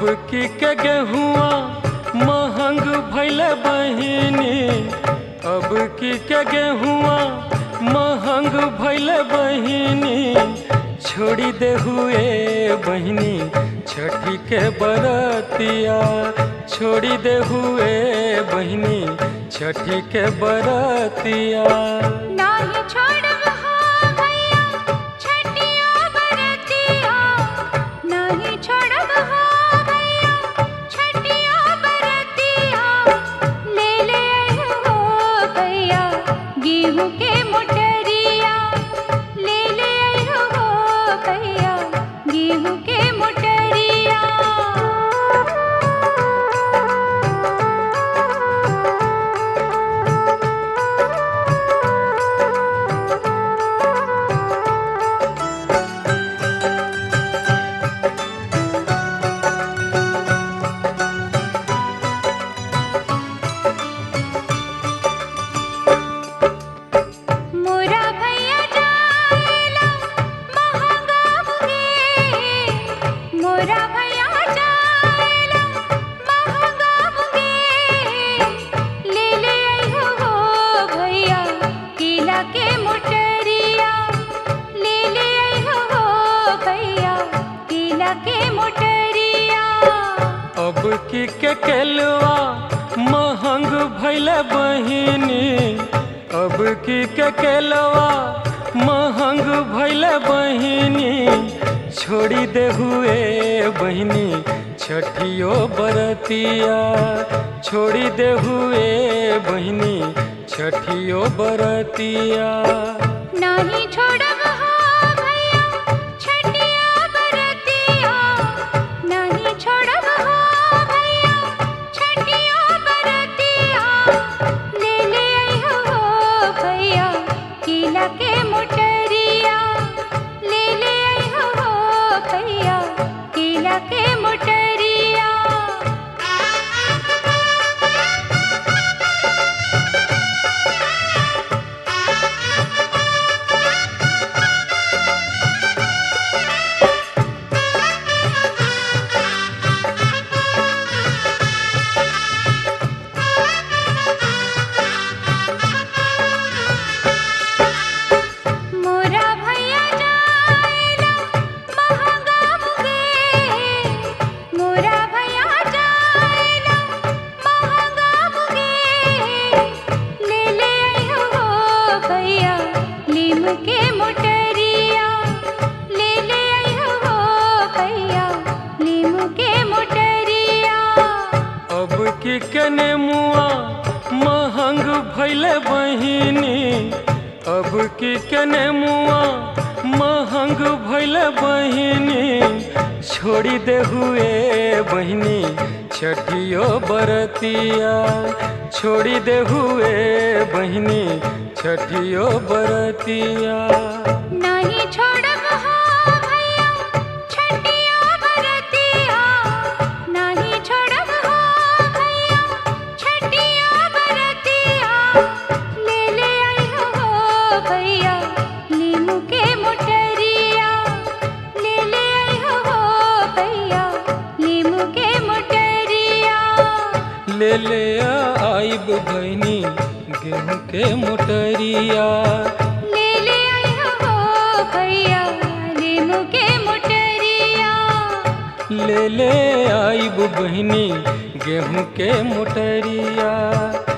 की के गेहुआ महंग भइल बहिनी, अब की के गेहुआ महंग भइल बहिनी। छोड़ी दे हुए बहिनी छठी के बरतिया, छोड़ी दे हुए बहिनी छठी के बरतिया। नाही छोड़ब हो भैया छठिया बरतिया, नाही छोड़ब हो भैया छठिया बरतिया। ले ले आइहो हो भैया गेहूं के मोटरिया, ले ले आइहो हो भैया गेहूं के मोटरिया। मोरा भैया जाएला महंगा मुगे, मोरा भैया जाएला महंगा मुगे। ले ले आइहो हो भैया केला के मोटरिया, ले ले आइहो हो भैया केला के मोटरिया। अब की के केलवा महंग भइल बहिनी, अब की के केलवा महंग भइल बहिनी। छोड़ी दे हुए बहिनी छठियो बरतिया, छोड़ी दे हुए बहिनी छठियो बरतिया। नाही छोड़ब हो भैया छठिया बरतिया, नाही छोड़ब हो भैया छठिया बरतिया। ले ले आइहो हो भैया केला के मोटरिया, ले ले आइहो हो भैया केला के मोटरिया। मोरा भैया जाएला महंगा मुगे, मोरा भैया जाएला महंगा मुगे। ले ले आइहो हो भैया नीम के मोटरिया, ले ले आइहो हो भैया नीम के मोटरिया। अब की के नेमुआ महंग भइल बहिनी, अब की के नेमुआ महंग भइल बहिनी। छोड़ी दे हुए बहिनी छठियो बरतिया, छोड़ी दे हुए बहिनी छठियो बरतिया। नाही छोड़ब हो भैया छठिया बरतिया, नाही छोड़ब हो भैया छठिया बरतिया। ले ले आइहो हो भैया नीमू के मोटरिया, ले ले आइहो हो भैया नीमू के मोटरिया। ले ले आइब बहिनी गेहूं के मोटरिया, ले ले आइहो हो भैया नीमू के मोटरिया। ले ले आइब बहिनी गेहूं के मोटरिया।